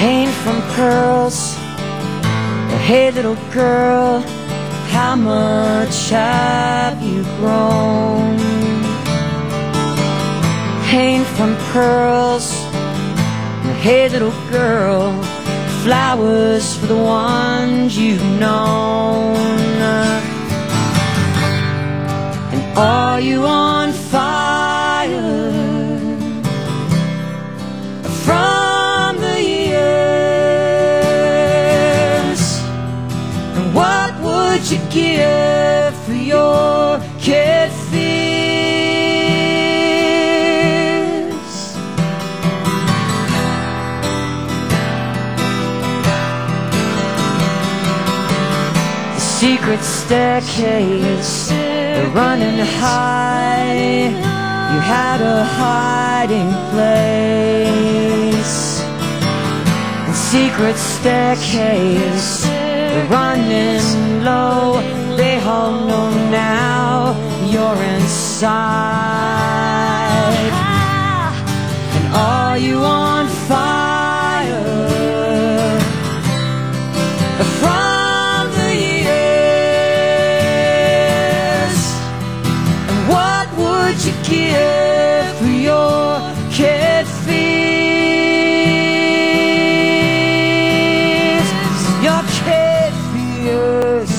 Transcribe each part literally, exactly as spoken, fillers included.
paint from pearls. Hey little girl, how much have you grown? Paint from pearls. Hey little girl, flowers for the ones you've known. And are you on fire from the years? And what would you give for your kid fears? The secret staircase, running high, you had a hiding place. And secret staircase, running low, they all know now you're inside. And are you on fire from the years? And what would you give for your kid fears? Your kid fears.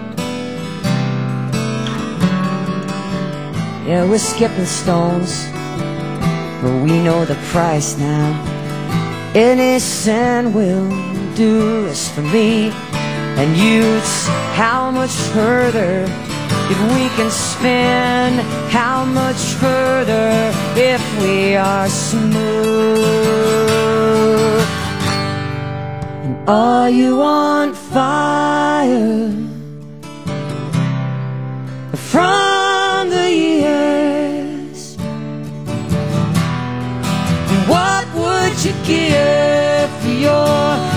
Yeah, we're skipping stones, but we know the price now. Any sin will do this for me and you. It's how much further if we can spin, how much further if we are smooth. And are you on fire from the years? And what would you give for your